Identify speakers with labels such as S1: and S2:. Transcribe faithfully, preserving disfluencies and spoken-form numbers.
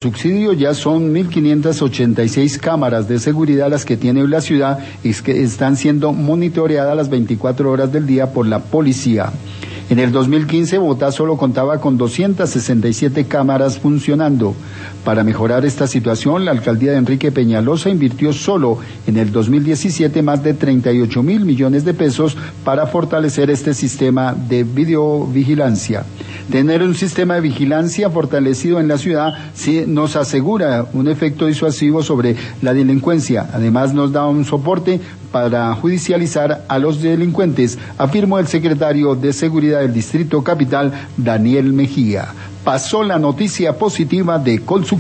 S1: Subsidio ya son mil quinientas ochenta y seis cámaras de seguridad las que tiene la ciudad y que están siendo monitoreadas las veinticuatro horas del día por la policía. En el dos mil quince, Bogotá solo contaba con doscientas sesenta y siete cámaras funcionando. Para mejorar esta situación, la alcaldía de Enrique Peñalosa invirtió solo en el dos mil diecisiete más de treinta y ocho mil millones de pesos para fortalecer este sistema de videovigilancia. Tener un sistema de vigilancia fortalecido en la ciudad sí nos asegura un efecto disuasivo sobre la delincuencia. Además, nos da un soporte para judicializar a los delincuentes, afirmó el secretario de Seguridad del Distrito Capital, Daniel Mejía. Pasó la noticia positiva de Colsub.